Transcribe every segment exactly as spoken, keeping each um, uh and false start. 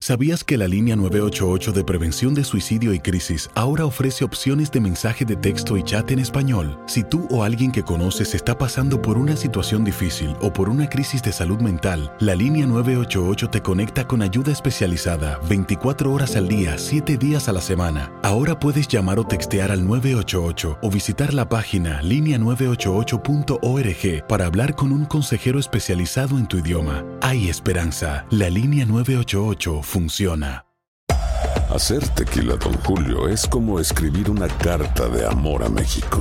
¿Sabías que la línea nueve ocho ocho de prevención de suicidio y crisis ahora ofrece opciones de mensaje de texto y chat en español? Si tú o alguien que conoces está pasando por una situación difícil o por una crisis de salud mental, la línea nueve ocho ocho te conecta con ayuda especializada veinticuatro horas al día, siete días a la semana. Ahora puedes llamar o textear al nueve ocho ocho o visitar la página línea nueve ocho ocho punto org para hablar con un consejero especializado en tu idioma. Hay esperanza. La línea nueve ocho ocho funciona. Hacer tequila Don Julio es como escribir una carta de amor a México.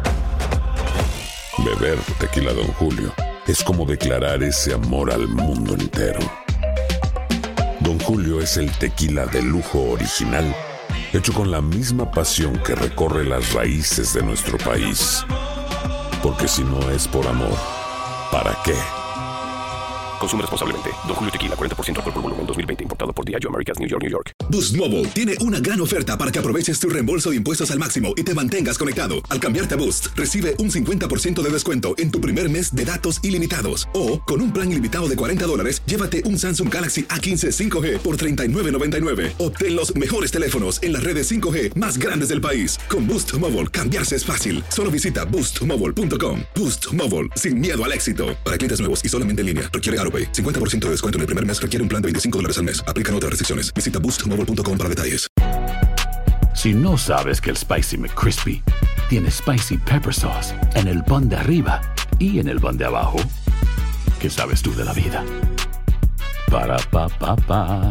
Beber tequila Don Julio es como declarar ese amor al mundo entero. Don Julio es el tequila de lujo original, hecho con la misma pasión que recorre las raíces de nuestro país. Porque si no es por amor, ¿para qué? Consume responsablemente. Don Julio Tequila, cuarenta por ciento alcohol por volumen, dos mil veinte. Importado por Diageo Americas, New York, New York. Boost Mobile tiene una gran oferta para que aproveches tu reembolso de impuestos al máximo y te mantengas conectado. Al cambiarte a Boost, recibe un cincuenta por ciento de descuento en tu primer mes de datos ilimitados. O, con un plan ilimitado de cuarenta dólares, llévate un Samsung Galaxy A quince cinco G por treinta y nueve noventa y nueve. Obtén los mejores teléfonos en las redes cinco G más grandes del país. Con Boost Mobile, cambiarse es fácil. Solo visita boost mobile punto com. Boost Mobile, sin miedo al éxito. Para clientes nuevos y solamente en línea, requiere AutoPay. cincuenta por ciento de descuento en el primer mes requiere un plan de veinticinco dólares al mes. Aplican otras restricciones. Visita boost mobile punto com para detalles. Si no sabes que el Spicy McCrispy tiene Spicy Pepper Sauce en el pan de arriba y en el pan de abajo, ¿qué sabes tú de la vida? Para, pa, pa, pa.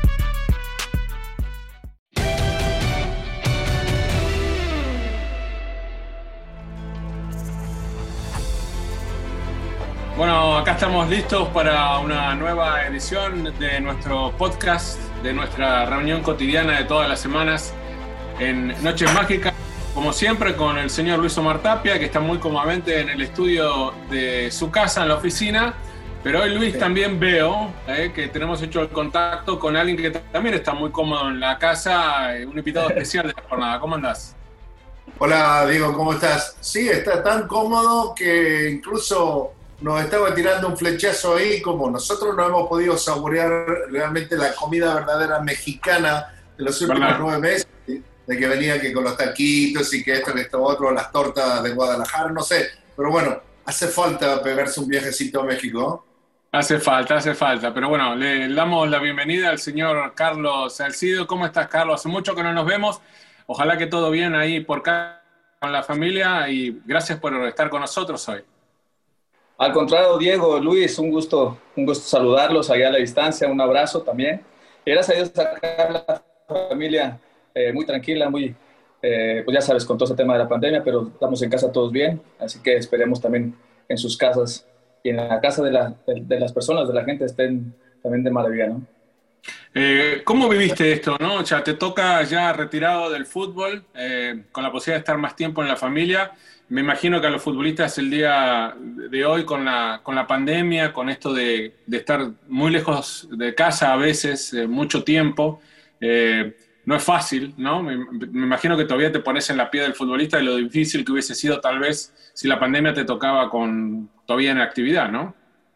Bueno, acá estamos listos para una nueva edición de nuestro podcast, de nuestra reunión cotidiana de todas las semanas en Noches Mágicas, como siempre con el señor Luis Omar Tapia, que está muy cómodamente en el estudio de su casa, en la oficina, pero hoy Luis también veo eh, que tenemos hecho el contacto con alguien que también está muy cómodo en la casa, un invitado especial de la jornada. ¿Cómo andás? Hola Diego, ¿cómo estás? Sí, está tan cómodo que incluso nos estaba tirando un flechazo ahí, como nosotros no hemos podido saborear realmente la comida verdadera mexicana de los últimos ¿verdad? nueve meses, de que venía que con los taquitos y que esto, que esto, otro, las tortas de Guadalajara, no sé, pero bueno, hace falta pegarse un viajecito a México. Hace falta, hace falta, pero bueno, le damos la bienvenida al señor Carlos Salcido. ¿Cómo estás, Carlos? Hace mucho que no nos vemos, ojalá que todo bien ahí por acá con la familia y gracias por estar con nosotros hoy. Al contrario, Diego, Luis, un gusto, un gusto saludarlos allá a la distancia, un abrazo también. Y gracias a Dios, acá la familia eh, muy tranquila, muy, eh, pues ya sabes, con todo ese tema de la pandemia, pero estamos en casa todos bien, así que esperemos también en sus casas y en la casa de, la, de, de las personas, de la gente, estén también de maravilla, ¿no? Eh, ¿Cómo viviste esto, no? O sea, te toca ya retirado del fútbol, eh, con la posibilidad de estar más tiempo en la familia. Me imagino que a los futbolistas el día de hoy con la, con la pandemia, con esto de, de estar muy lejos de casa a veces, eh, mucho tiempo, eh, no es fácil, ¿no? Me, me imagino que todavía te pones en la piel del futbolista de lo difícil que hubiese sido tal vez si la pandemia te tocaba con todavía en actividad, ¿no?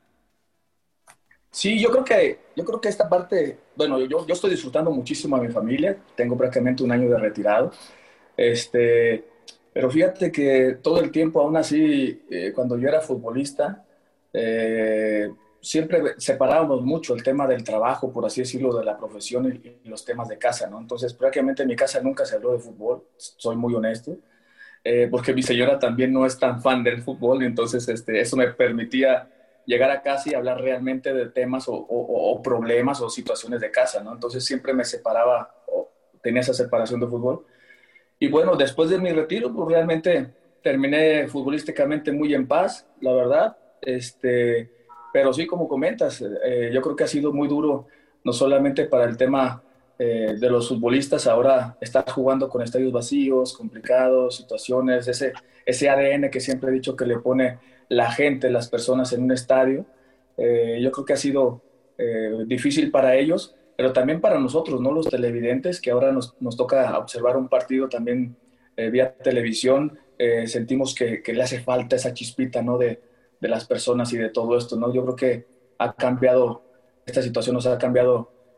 Sí, yo creo que, yo creo que esta parte, bueno, yo, yo estoy disfrutando muchísimo a mi familia, tengo prácticamente un año de retirado, este... Pero fíjate que todo el tiempo, aún así, eh, cuando yo era futbolista, eh, siempre separábamos mucho el tema del trabajo, por así decirlo, de la profesión y, y los temas de casa, ¿no? Entonces, prácticamente en mi casa nunca se habló de fútbol, soy muy honesto, eh, porque mi señora también no es tan fan del fútbol, y entonces este, eso me permitía llegar a casa y hablar realmente de temas o, o, o problemas o situaciones de casa, ¿no? Entonces, siempre me separaba, o tenía esa separación de fútbol. Y bueno, después de mi retiro, pues realmente terminé futbolísticamente muy en paz, la verdad. Este, pero sí, como comentas, eh, yo creo que ha sido muy duro, no solamente para el tema eh, de los futbolistas, ahora estar jugando con estadios vacíos, complicados, situaciones, ese, ese A D N que siempre he dicho que le pone la gente, las personas en un estadio. Eh, yo creo que ha sido eh, difícil para ellos, pero también para nosotros, ¿no? Los televidentes, que ahora nos, nos toca observar un partido también eh, vía televisión, eh, sentimos que, que le hace falta esa chispita, ¿no? De, de las personas y de todo esto, ¿no? Yo creo que ha cambiado, esta situación nos ha cambiado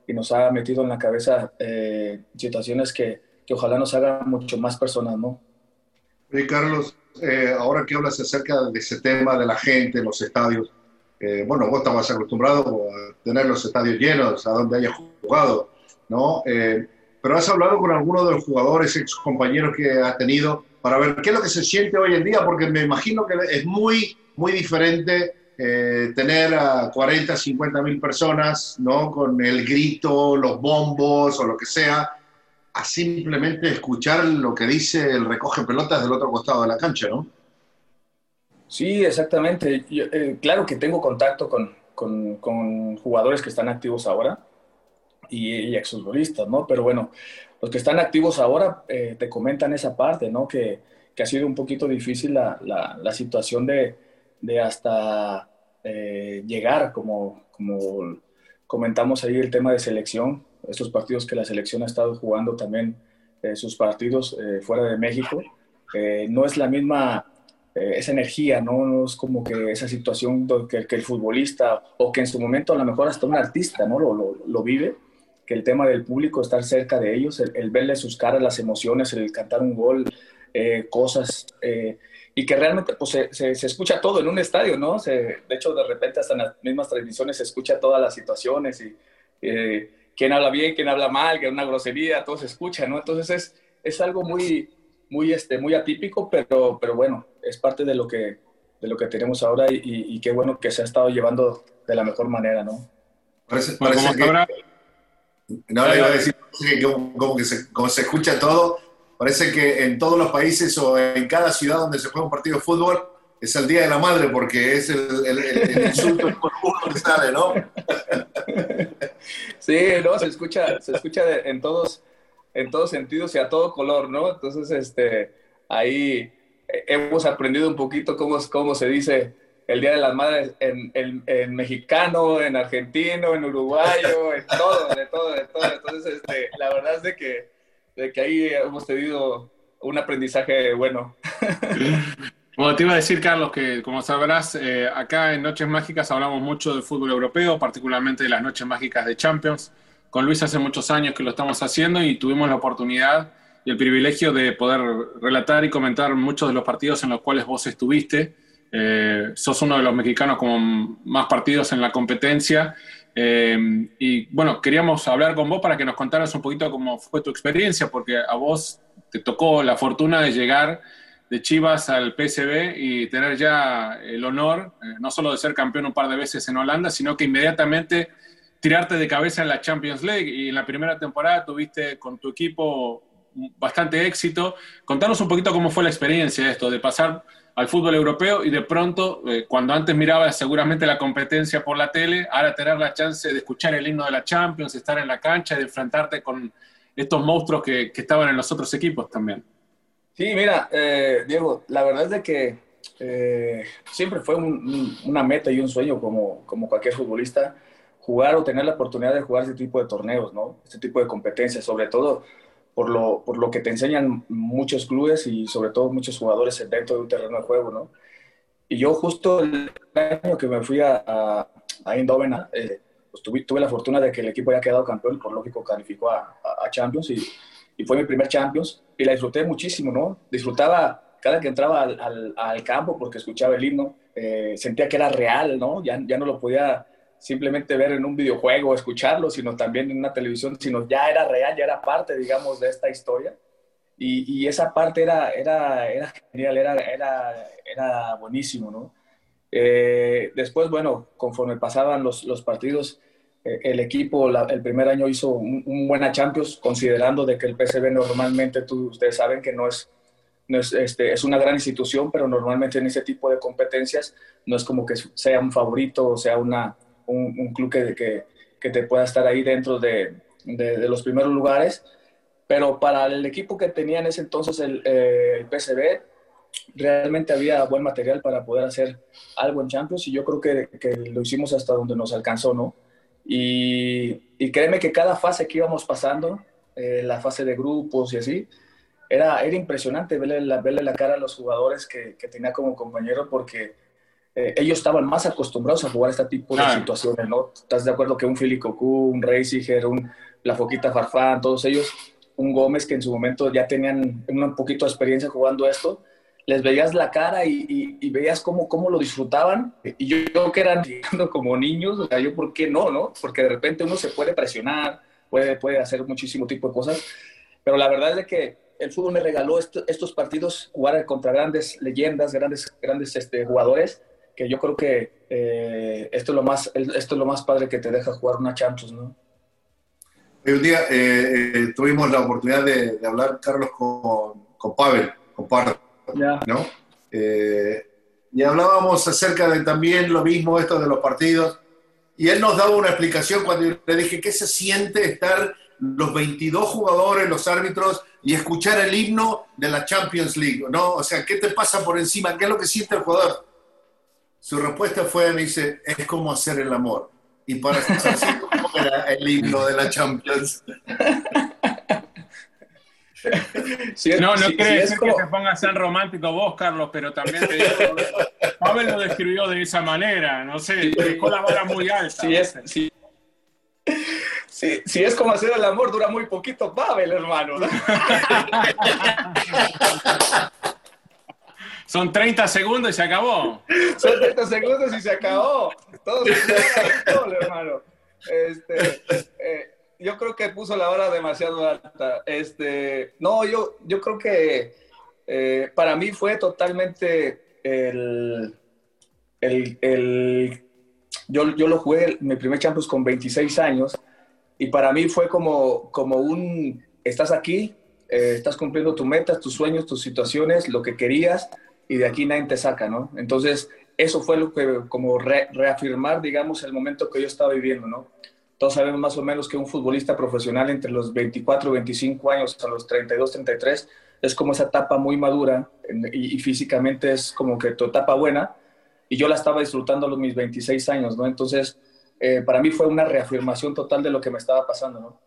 y nos ha metido en la cabeza eh, situaciones que, que ojalá nos hagan mucho más personas, ¿no? Oye, Carlos, eh, ahora que hablas acerca de ese tema de la gente, los estadios, eh, bueno, vos estabas acostumbrado a tener los estadios llenos, a donde hayas jugado, ¿no? Eh, pero has hablado con algunos de los jugadores, ex compañeros que has tenido, para ver qué es lo que se siente hoy en día, porque me imagino que es muy, muy diferente eh, tener a cuarenta, cincuenta mil personas, ¿no? Con el grito, los bombos o lo que sea, a simplemente escuchar lo que dice el recoge pelotas del otro costado de la cancha, ¿no? Sí, exactamente. Yo, eh, claro que tengo contacto con, con, con jugadores que están activos ahora y, y exfutbolistas, ¿no? Pero bueno, los que están activos ahora eh, te comentan esa parte, ¿no? Que, que ha sido un poquito difícil la, la, la situación de, de hasta eh, llegar, como, como comentamos ahí, el tema de selección, estos partidos que la selección ha estado jugando también, eh, sus partidos eh, fuera de México, eh, no es la misma... Eh, esa energía, ¿no? No es como que esa situación que, que el futbolista o que en su momento a lo mejor hasta un artista, ¿no? Lo, lo, lo vive, que el tema del público, estar cerca de ellos, el, el verle sus caras, las emociones, el cantar un gol, eh, cosas, eh, y que realmente pues, se, se, se escucha todo en un estadio, ¿no? Se, de hecho, de repente hasta en las mismas transmisiones se escucha todas las situaciones y eh, quién habla bien, quién habla mal, que es una grosería, todo se escucha, ¿no? Entonces es, es algo muy... Muy, este, muy atípico, pero, pero bueno, es parte de lo que, de lo que tenemos ahora y, y, y qué bueno que se ha estado llevando de la mejor manera, ¿no? Parece, parece que... Ahora... No, le iba a decir que como, como, que se, como se escucha todo, parece que en todos los países o en cada ciudad donde se juega un partido de fútbol es el Día de la Madre, porque es el, el, el, el insulto por uno que sale, ¿no? Sí, no, se escucha, se escucha de, en todos... en todos sentidos y a todo color, ¿no? Entonces, este, ahí hemos aprendido un poquito cómo, cómo se dice el Día de las Madres en, en, en mexicano, en argentino, en uruguayo, en todo, de todo, de todo. Entonces, este, la verdad es de que, de que ahí hemos tenido un aprendizaje bueno. Bueno, te iba a decir, Carlos, que como sabrás, eh, acá en Noches Mágicas hablamos mucho del fútbol europeo, particularmente de las Noches Mágicas de Champions. Con Luis hace muchos años que lo estamos haciendo y tuvimos la oportunidad y el privilegio de poder relatar y comentar muchos de los partidos en los cuales vos estuviste. Eh, sos uno de los mexicanos con más partidos en la competencia. Eh, y bueno, queríamos hablar con vos para que nos contaras un poquito cómo fue tu experiencia, porque a vos te tocó la fortuna de llegar de Chivas al P S V y tener ya el honor, eh, no solo de ser campeón un par de veces en Holanda, sino que inmediatamente tirarte de cabeza en la Champions League, y en la primera temporada tuviste con tu equipo bastante éxito. Contanos un poquito cómo fue la experiencia de esto, de pasar al fútbol europeo y de pronto, eh, cuando antes mirabas seguramente la competencia por la tele, ahora tener la chance de escuchar el himno de la Champions, estar en la cancha y de enfrentarte con estos monstruos que, que estaban en los otros equipos también. Sí, mira, eh, Diego, la verdad es de que eh, siempre fue un, un, una meta y un sueño como, como cualquier futbolista, jugar o tener la oportunidad de jugar este tipo de torneos, ¿no? Este tipo de competencias, sobre todo por lo, por lo que te enseñan muchos clubes y sobre todo muchos jugadores dentro de un terreno de juego, ¿no? Y yo justo el año que me fui a, a, a Eindhoven, eh, pues tuve, tuve la fortuna de que el equipo haya quedado campeón, por lógico calificó a, a, a Champions y, y fue mi primer Champions y la disfruté muchísimo, ¿no? Disfrutaba cada que entraba al, al, al campo porque escuchaba el himno, eh, sentía que era real, ¿no? Ya, ya no lo podía simplemente ver en un videojuego, escucharlo, sino también en una televisión, sino ya era real, ya era parte, digamos, de esta historia. Y, y esa parte era, era, era genial, era, era, era buenísimo, ¿no? Eh, después, bueno, conforme pasaban los, los partidos, eh, el equipo la, el primer año hizo un, un buena Champions, considerando de que el P S V normalmente, tú, ustedes saben que no es, no es, este, es una gran institución, pero normalmente en ese tipo de competencias no es como que sea un favorito o sea una Un, un club que, que, que te pueda estar ahí dentro de, de, de los primeros lugares, pero para el equipo que tenía en ese entonces el, eh, el P S V, realmente había buen material para poder hacer algo en Champions y yo creo que, que lo hicimos hasta donde nos alcanzó, ¿no? Y, y créeme que cada fase que íbamos pasando, eh, la fase de grupos y así, era, era impresionante verle la, verle la cara a los jugadores que, que tenía como compañero porque eh, ellos estaban más acostumbrados a jugar este tipo de Claro. situaciones, ¿no? ¿Estás de acuerdo que un Fili Cocu, un Reisiger, un La Foquita Farfán, todos ellos, un Gómez que en su momento ya tenían un poquito de experiencia jugando esto, les veías la cara y, y, y veías cómo, cómo lo disfrutaban, y yo, yo que eran como niños, o sea, yo por qué no, ¿no? Porque de repente uno se puede presionar, puede, puede hacer muchísimo tipo de cosas, pero la verdad es de que el fútbol me regaló esto, estos partidos, jugar contra grandes leyendas, grandes, grandes este, jugadores, que yo creo que eh, esto, es lo más, esto es lo más padre que te deja jugar una Champions, ¿no? Un día eh, eh, tuvimos la oportunidad de, de hablar, Carlos, con, con Pavel, con Pardo, Ya. ¿no? Eh, y hablábamos acerca de también lo mismo, esto de los partidos, y él nos daba una explicación cuando yo le dije, ¿qué se siente estar los veintidós jugadores, los árbitros, y escuchar el himno de la Champions League, ¿no? O sea, ¿qué te pasa por encima? ¿Qué es lo que siente el jugador? Su respuesta fue, me dice, es como hacer el amor. Y para así como era el himno de la Champions. Sí, es- No, no sí, quiere sí, es decir como- que te pongas tan romántico vos, Carlos, pero también te digo, Pavel lo describió de esa manera, no sé, dejó la vara muy alta. Sí, es, sí. Sí, sí, es como hacer el amor, dura muy poquito, Pavel, hermano. Son treinta segundos y se acabó. Son treinta segundos y se acabó. Todo se acabó, gol, hermano. Este, eh, yo creo que puso la vara demasiado alta. Este, no, yo, yo creo que eh, para mí fue totalmente el... el, el yo, yo lo jugué, mi primer Champions con veintiséis años, y para mí fue como, como un... Estás aquí, eh, estás cumpliendo tus metas, tus sueños, tus situaciones, lo que querías, y de aquí nadie te saca, ¿no? Entonces, eso fue lo que, como re, reafirmar, digamos, el momento que yo estaba viviendo, ¿no? Todos sabemos más o menos que un futbolista profesional entre los veinticuatro, veinticinco años a los treinta y dos, treinta y tres, es como esa etapa muy madura, y, y físicamente es como que tu etapa buena, y yo la estaba disfrutando a los mis veintiséis años, ¿no? Entonces, eh, para mí fue una reafirmación total de lo que me estaba pasando, ¿no?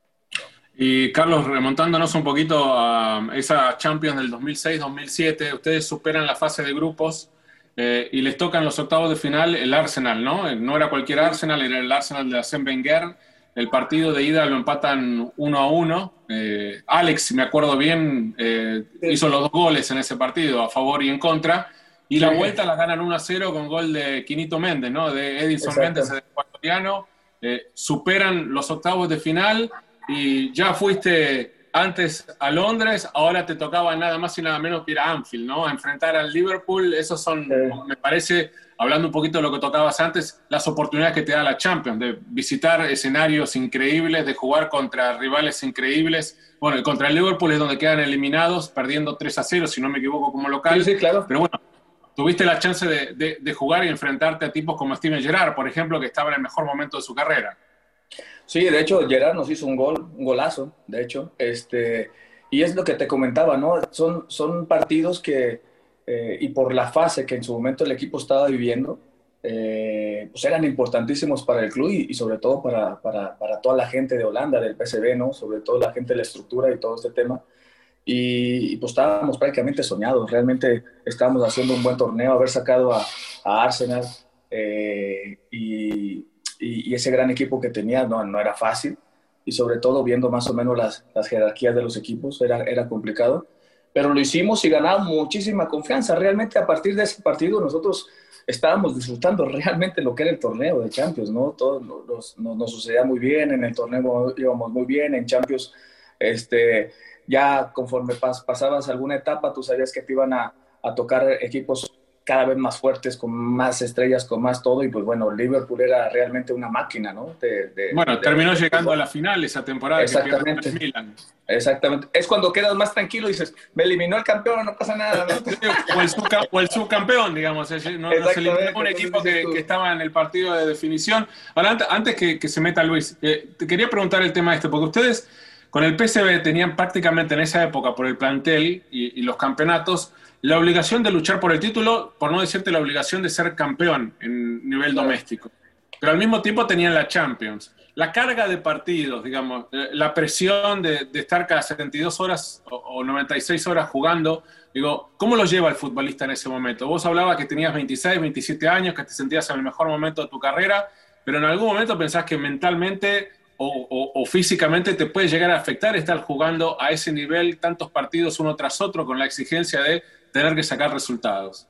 Y Carlos, remontándonos un poquito a esa Champions del dos mil seis dos mil siete, ustedes superan la fase de grupos eh, y les tocan los octavos de final el Arsenal, ¿no? No era cualquier Arsenal, era el Arsenal de Arsène Wenger. El partido de ida lo empatan uno a uno. Eh, Alex, si me acuerdo bien, eh, Sí. hizo los dos goles en ese partido, a favor y en contra. Y la vuelta la ganan uno a cero con gol de Quinito Méndez, ¿no? De Edinson Exacto. Méndez, el ecuatoriano. Eh, superan los octavos de final y ya fuiste antes a Londres, ahora te tocaba nada más y nada menos que ir a Anfield, ¿no? A enfrentar al Liverpool. Esos son, Sí. me parece, hablando un poquito de lo que tocabas antes, las oportunidades que te da la Champions, de visitar escenarios increíbles, de jugar contra rivales increíbles. Bueno, y contra el Liverpool es donde quedan eliminados, perdiendo tres a cero, si no me equivoco, como local. Sí, sí, claro. Pero bueno, tuviste la chance de, de, de jugar y enfrentarte a tipos como Steven Gerrard, por ejemplo, que estaba en el mejor momento de su carrera. Sí, de hecho, Gerard nos hizo un gol, un golazo, de hecho. Este, y es lo que te comentaba, ¿no? Son, son partidos que, eh, y por la fase que en su momento el equipo estaba viviendo, eh, pues eran importantísimos para el club y, y sobre todo para, para, para toda la gente de Holanda, del P S V, ¿no? Sobre todo la gente de la estructura y todo este tema. Y, y pues estábamos prácticamente soñados, realmente estábamos haciendo un buen torneo, haber sacado a, a Arsenal eh, y, y, y ese gran equipo que tenía no, no era fácil, y sobre todo viendo más o menos las, las jerarquías de los equipos era, era complicado, pero lo hicimos y ganamos muchísima confianza. Realmente a partir de ese partido nosotros estábamos disfrutando realmente lo que era el torneo de Champions, ¿no? Todo nos, nos, nos sucedía muy bien, en el torneo íbamos muy bien, en Champions este, ya conforme pas, pasabas alguna etapa tú sabías que te iban a, a tocar equipos cada vez más fuertes, con más estrellas, con más todo, y pues bueno, Liverpool era realmente una máquina, ¿no? De, de, bueno, de, terminó de, llegando de, a la final esa temporada. Exactamente. Que pierde Milan. Exactamente. Es cuando quedas más tranquilo y dices, me eliminó el campeón, no pasa nada, ¿no? o, el subca o el subcampeón, digamos. No, no se eliminó un equipo que, que estaba en el partido de definición. Ahora, antes que, que se meta Luis, eh, te quería preguntar el tema este, porque ustedes con el P S V tenían prácticamente en esa época, por el plantel y, y los campeonatos, la obligación de luchar por el título, por no decirte la obligación de ser campeón en nivel claro. doméstico. Pero al mismo tiempo tenían la Champions. la carga de partidos, digamos, la presión de, de estar cada setenta y dos horas o, o noventa y seis horas jugando, digo, ¿cómo lo lleva el futbolista en ese momento? Vos hablabas que tenías veintiséis, veintisiete años, que te sentías en el mejor momento de tu carrera, pero en algún momento pensás que mentalmente o, o, o físicamente te puede llegar a afectar estar jugando a ese nivel tantos partidos uno tras otro con la exigencia de tener que sacar resultados.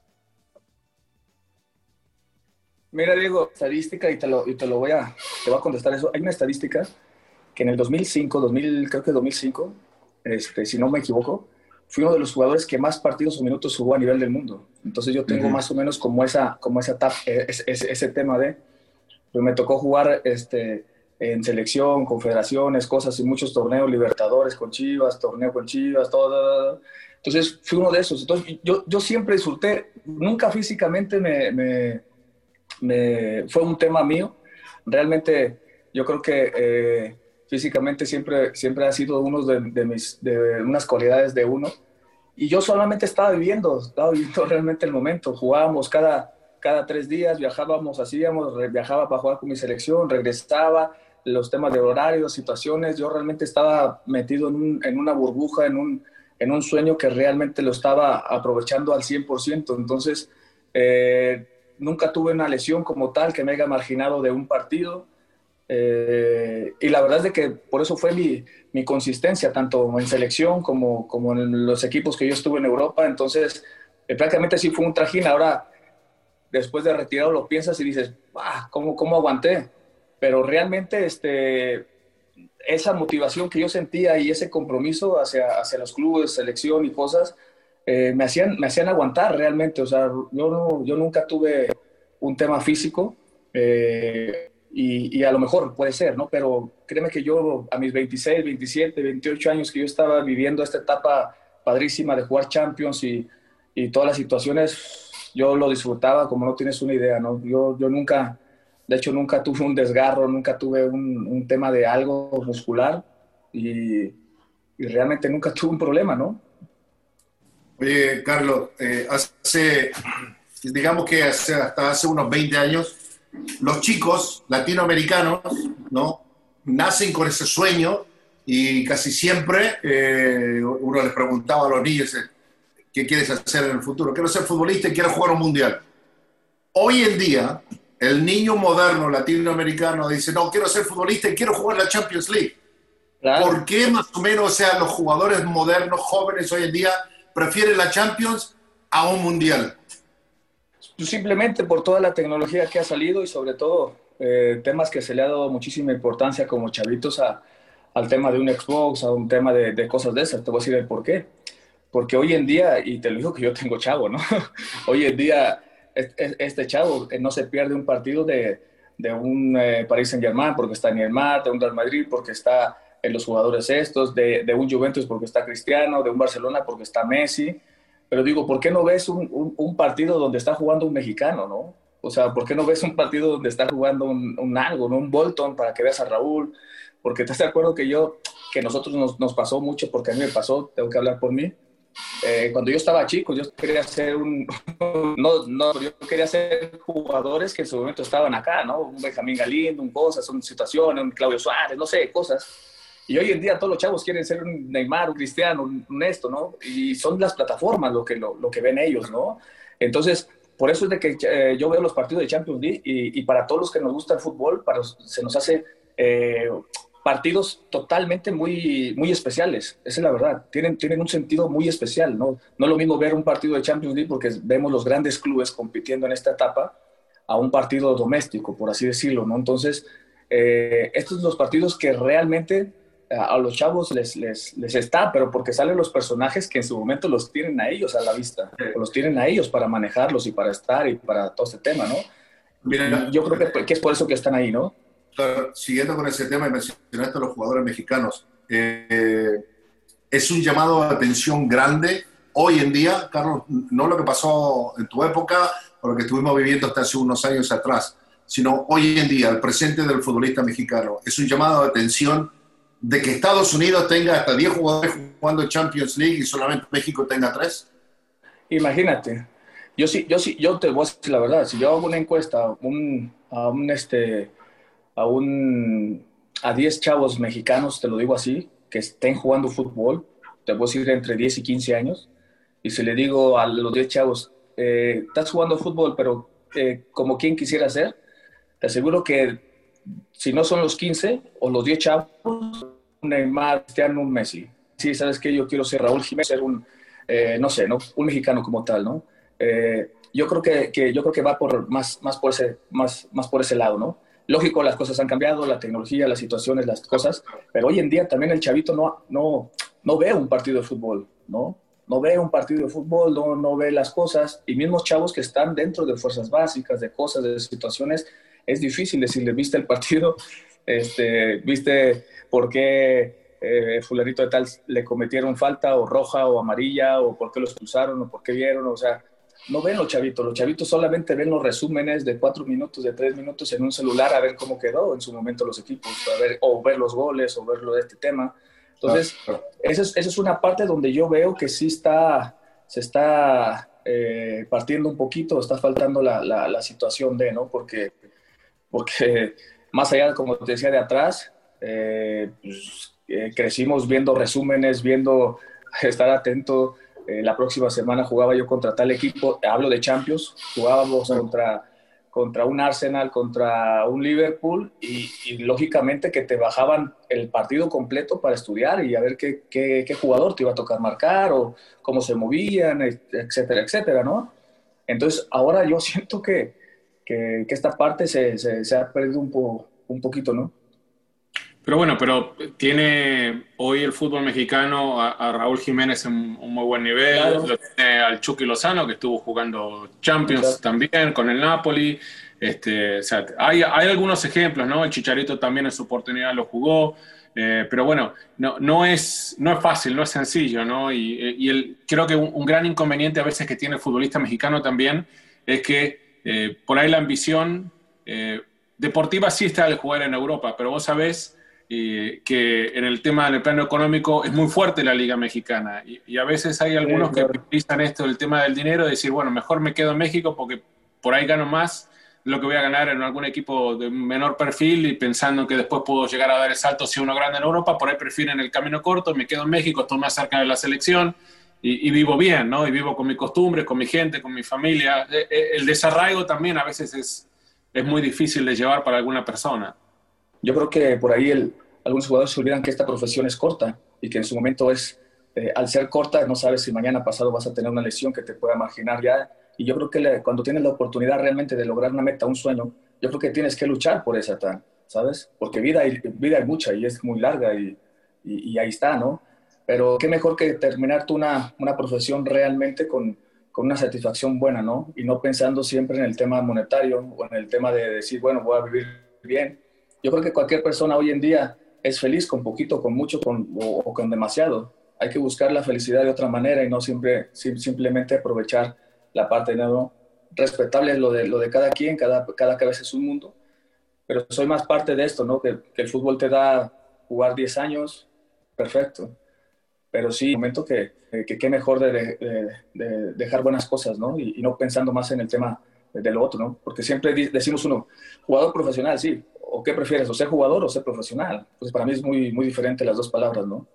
Mira, Diego, estadística, y te lo, y te lo voy a, te voy a contestar eso. Hay una estadística que en el dos mil cinco, dos mil, creo que dos mil cinco, este, si no me equivoco, fui uno de los jugadores que más partidos o minutos jugó a nivel del mundo. Entonces yo tengo uh-huh. más o menos como esa, como esa tap, ese, ese, ese tema de, pues me tocó jugar este, en selección, confederaciones, cosas, y muchos torneos, Libertadores con Chivas, torneo con Chivas, todo. Entonces fui uno de esos. Entonces yo, yo siempre disfruté, nunca físicamente me... me Me, fue un tema mío. Realmente yo creo que eh, físicamente siempre, siempre ha sido uno de, de, mis, de unas cualidades de uno, y yo solamente estaba viviendo, estaba viviendo realmente el momento. Jugábamos cada, cada tres días, viajábamos, hacíamos, viajaba para jugar con mi selección, regresaba, los temas de horarios, situaciones, yo realmente estaba metido en, un, en una burbuja, en un, en un sueño que realmente lo estaba aprovechando al cien por ciento. Entonces eh, nunca tuve una lesión como tal que me haya marginado de un partido, eh, y la verdad es de que por eso fue mi, mi consistencia, tanto en selección como, como en los equipos que yo estuve en Europa. Entonces, eh, prácticamente sí fue un trajín. Ahora, después de retirado, lo piensas y dices, ah, ¿cómo, cómo aguanté? Pero realmente este, esa motivación que yo sentía y ese compromiso hacia, hacia los clubes, selección y cosas, Eh, me, hacían, me hacían aguantar realmente. O sea, yo, no, yo nunca tuve un tema físico, eh, y, y a lo mejor puede ser, ¿no? Pero créeme que yo a mis veintiséis, veintisiete, veintiocho años que yo estaba viviendo esta etapa padrísima de jugar Champions y, y todas las situaciones, yo lo disfrutaba como no tienes una idea, ¿no? Yo, yo nunca, de hecho nunca tuve un desgarro, nunca tuve un, un tema de algo muscular, y, y realmente nunca tuve un problema, ¿no? Oye, Carlos, eh, hace, digamos que hace, hasta hace unos veinte años, los chicos latinoamericanos, ¿no?, nacen con ese sueño, y casi siempre eh, uno les preguntaba a los niños, ¿qué quieres hacer en el futuro? Quiero ser futbolista y quiero jugar un mundial. Hoy en día, el niño moderno latinoamericano dice, no, quiero ser futbolista y quiero jugar la Champions League. Claro. ¿Por qué más o menos, o sea, los jugadores modernos, jóvenes hoy en día, prefieren la Champions a un mundial? Simplemente por toda la tecnología que ha salido, y sobre todo eh, temas que se le ha dado muchísima importancia como chavitos a, al tema de un Xbox, a un tema de, de cosas de esas. Te voy a decir el por qué. Porque hoy en día, y te lo digo que yo tengo chavo, ¿no? Hoy en día este chavo no se pierde un partido de, de un eh, Paris Saint-Germain porque está Neymar, de un Real Madrid porque está en los jugadores estos, de, de un Juventus porque está Cristiano, de un Barcelona porque está Messi. Pero digo, ¿por qué no ves un, un, un partido donde está jugando un mexicano, no? O sea, ¿por qué no ves un partido donde está jugando un, un algo, ¿no? Un Bolton, para que veas a Raúl? Porque estás de acuerdo que yo, que nosotros nos, nos pasó mucho, porque a mí me pasó, tengo que hablar por mí. Eh, cuando yo estaba chico, yo quería ser un... No, no, yo quería ser jugadores que en su momento estaban acá, ¿no? Un Benjamín Galindo, un cosas, un Situación, un Claudio Suárez, no sé, cosas. Y hoy en día todos los chavos quieren ser un Neymar, un Cristiano, un, un esto, ¿no? Y son las plataformas lo que, lo, lo que ven ellos, ¿no? Entonces, por eso es de que eh, yo veo los partidos de Champions League, y, y para todos los que nos gusta el fútbol, para, se nos hace eh, partidos totalmente muy, muy especiales. Esa es la verdad. Tienen, tienen un sentido muy especial, ¿no? No es lo mismo ver un partido de Champions League, porque vemos los grandes clubes compitiendo en esta etapa, a un partido doméstico, por así decirlo, ¿no? Entonces, eh, estos son los partidos que realmente a los chavos les, les, les está, pero porque salen los personajes que en su momento los tienen a ellos a la vista, o los tienen a ellos para manejarlos y para estar y para todo este tema, ¿no? Mira, yo creo que, que es por eso que están ahí, ¿no? Siguiendo con ese tema, y mencionaste a los jugadores mexicanos, eh, es un llamado de atención grande hoy en día, Carlos, no lo que pasó en tu época o lo que estuvimos viviendo hasta hace unos años atrás, sino hoy en día, el presente del futbolista mexicano. Es un llamado de atención de que Estados Unidos tenga hasta diez jugadores jugando Champions League y solamente México tenga tres. Imagínate. Yo sí, yo sí, yo te voy a decir la verdad. Si yo hago una encuesta un, a un este, a, un, a diez chavos mexicanos, te lo digo así, que estén jugando fútbol, te puedo decir entre diez y quince años, y si le digo a los diez chavos, eh, estás jugando fútbol, pero eh, como quien quisiera ser, te aseguro que si no son los quince o los diez chavos, un Neymar, Cristiano, un Messi. Sí, ¿sabes qué? Yo quiero ser Raúl Jiménez, ser un, eh, no sé, ¿no? Un mexicano como tal, ¿no? Eh, yo creo que, que, yo creo que va por, más, más, por ese, más, más por ese lado, ¿no? Lógico, las cosas han cambiado, la tecnología, las situaciones, las cosas, pero hoy en día también el chavito no, no, no ve un partido de fútbol, ¿no? No ve un partido de fútbol, no, no ve las cosas, y mismos chavos que están dentro de fuerzas básicas, de cosas, de situaciones, es difícil decirle, ¿viste el partido? Este, ¿viste por qué eh, fulanito de tal le cometieron falta, o roja, o amarilla, o por qué lo expulsaron, o por qué vieron? O sea, no ven los chavitos, los chavitos solamente ven los resúmenes de cuatro minutos, de tres minutos en un celular a ver cómo quedó en su momento los equipos, a ver, o ver los goles, o ver lo de este tema. Entonces, esa es, esa es una parte donde yo veo que sí está, se está eh, partiendo un poquito, está faltando la, la, la situación de, ¿no? Porque, porque más allá, como te decía, de atrás, eh, pues, eh, crecimos viendo resúmenes, viendo, estar atento. Eh, la próxima semana jugaba yo contra tal equipo, hablo de Champions, jugábamos sí. contra, contra un Arsenal, contra un Liverpool, y, y lógicamente que te bajaban el partido completo para estudiar y a ver qué, qué, qué jugador te iba a tocar marcar, o cómo se movían, etcétera, etcétera, ¿no? Entonces ahora yo siento que, que, que esta parte se, se, se ha perdido un, po, un poquito, ¿no? Pero bueno, pero tiene hoy el fútbol mexicano a, a Raúl Jiménez en un muy buen nivel, claro. Lo tiene al Chucky Lozano, que estuvo jugando Champions claro. también con el Napoli. Este, o sea, hay, hay algunos ejemplos, ¿no? El Chicharito también en su oportunidad lo jugó, eh, pero bueno, no, no, es, no es fácil, no es sencillo, ¿no? Y, y el, creo que un, un gran inconveniente a veces que tiene el futbolista mexicano también es que eh, por ahí la ambición eh, deportiva sí está de jugar en Europa, pero vos sabés y que en el tema del plano económico es muy fuerte la Liga Mexicana y, y a veces hay algunos sí, claro. que utilizan esto, el tema del dinero, de decir, bueno, mejor me quedo en México porque por ahí gano más de lo que voy a ganar en algún equipo de menor perfil, y pensando que después puedo llegar a dar el salto si uno grande en Europa, por ahí prefieren el camino corto, me quedo en México, estoy más cerca de la selección y, y vivo bien, ¿no? Y vivo con mis costumbres, con mi gente, con mi familia. El desarraigo también a veces es, es muy difícil de llevar para alguna persona. Yo creo que por ahí el, algunos jugadores se olvidan que esta profesión es corta y que en su momento es, eh, al ser corta, no sabes si mañana pasado vas a tener una lesión que te pueda marginar ya. Y yo creo que le, cuando tienes la oportunidad realmente de lograr una meta, un sueño, yo creo que tienes que luchar por esa, ¿sabes? Porque vida hay, vida hay mucha y es muy larga y, y, y ahí está, ¿no? Pero qué mejor que terminar tú una, una profesión realmente con, con una satisfacción buena, ¿no? Y no pensando siempre en el tema monetario o en el tema de decir, bueno, voy a vivir bien. Yo creo que cualquier persona hoy en día es feliz con poquito, con mucho con, o, o con demasiado. Hay que buscar la felicidad de otra manera y no siempre, sim, simplemente aprovechar la parte, ¿no? Respetable lo de, lo de cada quien, cada, cada cabeza es un mundo, pero soy más parte de esto, ¿no? Que, que el fútbol te da jugar diez años, perfecto, pero sí, momento que que qué mejor de, de, de dejar buenas cosas, ¿no? Y, y no pensando más en el tema de, de lo otro, ¿no? Porque siempre decimos uno, jugador profesional, sí, ¿o qué prefieres? ¿O ser jugador o ser profesional? Pues para mí es muy, muy diferente las dos palabras, ¿no?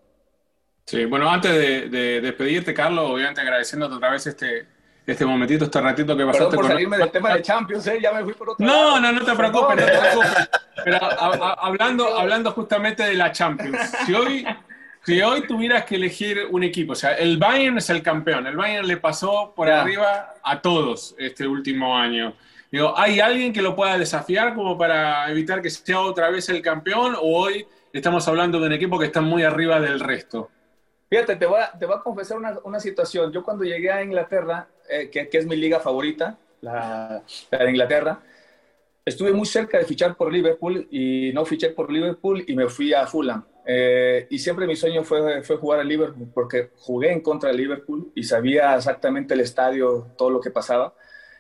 Sí, bueno, antes de, de despedirte, Carlos, obviamente agradeciéndote otra vez este, este momentito, este ratito que pasaste. Perdón por con... salirme del tema de Champions, ¿eh? Ya me fui por otro no, lado. No, no te preocupes, no te preocupes. Pero a, a, hablando, hablando justamente de la Champions, si hoy, si hoy tuvieras que elegir un equipo, o sea, el Bayern es el campeón, el Bayern le pasó por ya. arriba a todos este último año. Digo, ¿hay alguien que lo pueda desafiar como para evitar que sea otra vez el campeón, o hoy estamos hablando de un equipo que está muy arriba del resto? Fíjate, te voy a, te voy a confesar una, una situación. Yo cuando llegué a Inglaterra, eh, que, que es mi liga favorita, la, la de Inglaterra, estuve muy cerca de fichar por Liverpool y no fiché por Liverpool y me fui a Fulham. Eh, y siempre mi sueño fue, fue jugar a Liverpool porque jugué en contra de Liverpool y sabía exactamente el estadio, todo lo que pasaba.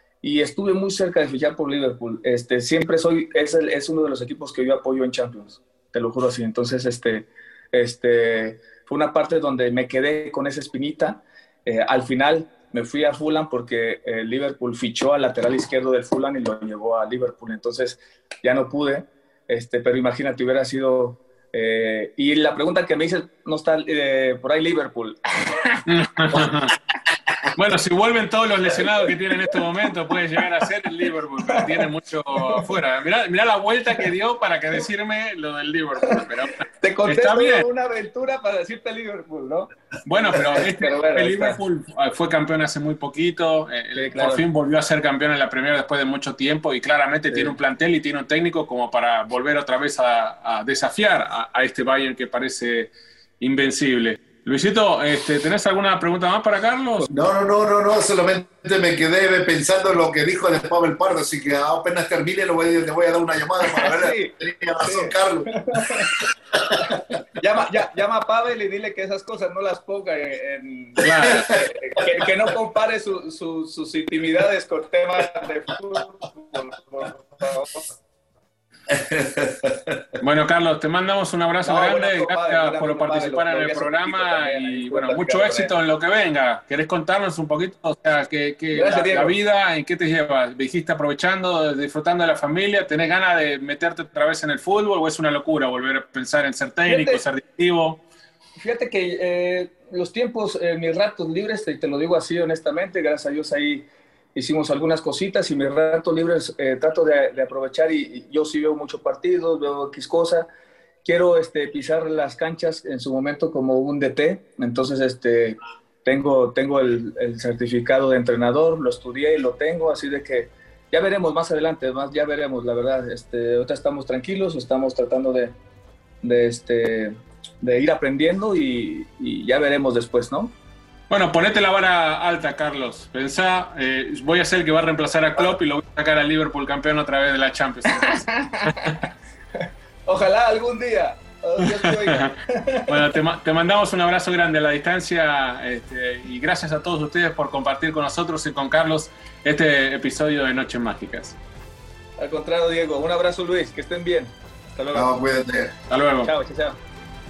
Y estuve muy cerca de fichar por Liverpool. Este, siempre soy, es, el, es uno de los equipos que yo apoyo en Champions, te lo juro así. Entonces, este... este fue una parte donde me quedé con esa espinita. Eh, al final me fui a Fulham porque eh, Liverpool fichó al lateral izquierdo del Fulham y lo llevó a Liverpool. Entonces ya no pude. este, pero imagínate, hubiera sido... Eh, y la pregunta que me dices, no está eh, por ahí Liverpool. Bueno, si vuelven todos los lesionados que tienen en este momento, puede llegar a ser el Liverpool, pero tiene mucho afuera. Mirá, mirá la vuelta que dio para que decirme lo del Liverpool. Pero te conté una aventura para decirte Liverpool, ¿no? Bueno, pero, este, pero bueno, el Liverpool está. Fue campeón hace muy poquito, sí, claro. Por fin volvió a ser campeón en la Premier después de mucho tiempo y claramente sí. Tiene un plantel y tiene un técnico como para volver otra vez a, a desafiar a, a este Bayern que parece invencible. Luisito, este, ¿tenés alguna pregunta más para Carlos? No, no, no, no, no, solamente me quedé pensando en lo que dijo de Pavel Pardo, así que apenas termine le voy, le voy a dar una llamada para ver si tenía razón, sí. Carlos. llama, ya, llama a Pavel y dile que esas cosas no las ponga en... Claro. que, que no compare su, su, sus intimidades con temas de fútbol, por favor. Bueno, Carlos, te mandamos un abrazo no, grande, bueno, gracias padre, por participar lo, lo en el programa también, y bueno, mucho éxito en lo que venga. ¿Querés contarnos un poquito, o sea, que, que gracias, la, la vida, en qué te lleva? ¿Dijiste aprovechando, disfrutando de la familia? ¿Tenés ganas de meterte otra vez en el fútbol o es una locura volver a pensar en ser técnico, fíjate, ser directivo? Fíjate que eh, los tiempos, eh, mis ratos libres, te, te lo digo así honestamente, gracias a Dios ahí hicimos algunas cositas y mis ratos libres eh, trato de, de aprovechar y, y yo sí veo muchos partidos, veo X cosa. Quiero este, pisar las canchas en su momento como un D T, entonces este, tengo, tengo el, el certificado de entrenador, lo estudié y lo tengo, así de que ya veremos más adelante, más, ya veremos, la verdad. Este, ahorita estamos tranquilos, estamos tratando de, de, este, de ir aprendiendo y, y ya veremos después, ¿no? Bueno, ponete la vara alta, Carlos. Pensá, eh, voy a ser el que va a reemplazar a Klopp y lo voy a sacar al Liverpool campeón otra vez de la Champions. Ojalá algún día. Oh, Dios te oiga. Bueno, te, te mandamos un abrazo grande a la distancia este, y gracias a todos ustedes por compartir con nosotros y con Carlos este episodio de Noches Mágicas. Al contrario, Diego. Un abrazo, Luis. Que estén bien. Hasta luego. No, cuídate. Hasta luego. Chao, chao, chao.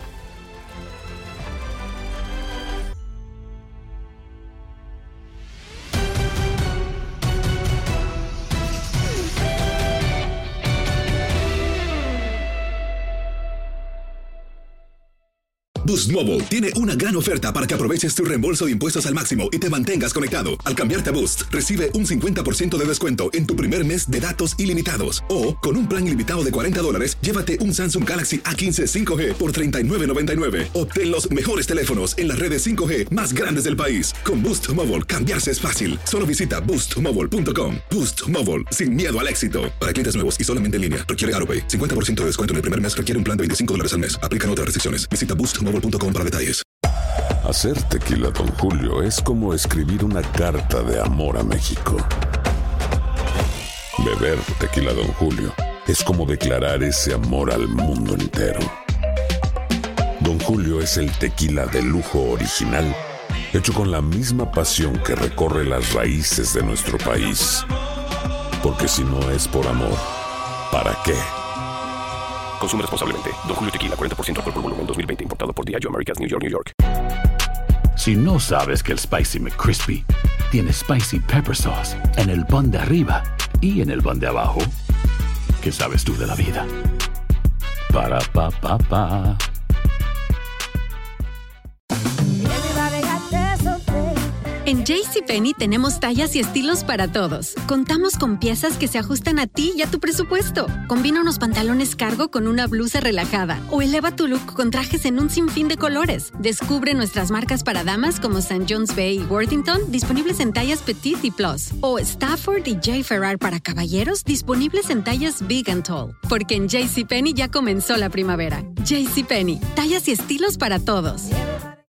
Boost Mobile tiene una gran oferta para que aproveches tu reembolso de impuestos al máximo y te mantengas conectado. Al cambiarte a Boost, recibe un cincuenta por ciento de descuento en tu primer mes de datos ilimitados. O, con un plan ilimitado de cuarenta dólares, llévate un Samsung Galaxy A quince cinco G por treinta y nueve noventa y nueve. Obtén los mejores teléfonos en las redes cinco G más grandes del país. Con Boost Mobile, cambiarse es fácil. Solo visita boost mobile punto com. Boost Mobile, sin miedo al éxito. Para clientes nuevos y solamente en línea, requiere AutoPay. cincuenta por ciento de descuento en el primer mes requiere un plan de veinticinco dólares al mes. Aplican otras restricciones. Visita boost mobile punto com para detalles. Hacer tequila Don Julio es como escribir una carta de amor a México. Beber tequila Don Julio es como declarar ese amor al mundo entero. Don Julio es el tequila de lujo original, hecho con la misma pasión que recorre las raíces de nuestro país. Porque si no es por amor, ¿para qué? Consume responsablemente. Don Julio Tequila, cuarenta por ciento alcohol por volumen, dos mil veinte. Importado por Diageo Americas, New York, New York. Si no sabes que el Spicy McCrispy tiene Spicy Pepper Sauce en el pan de arriba y en el pan de abajo, ¿qué sabes tú de la vida? Para, pa, pa, pa. En JCPenney tenemos tallas y estilos para todos. Contamos con piezas que se ajustan a ti y a tu presupuesto. Combina unos pantalones cargo con una blusa relajada o eleva tu look con trajes en un sinfín de colores. Descubre nuestras marcas para damas como Saint John's Bay y Worthington, disponibles en tallas Petite y Plus. O Stafford y J. Ferrar para caballeros, disponibles en tallas Big and Tall. Porque en JCPenney ya comenzó la primavera. JCPenney, tallas y estilos para todos.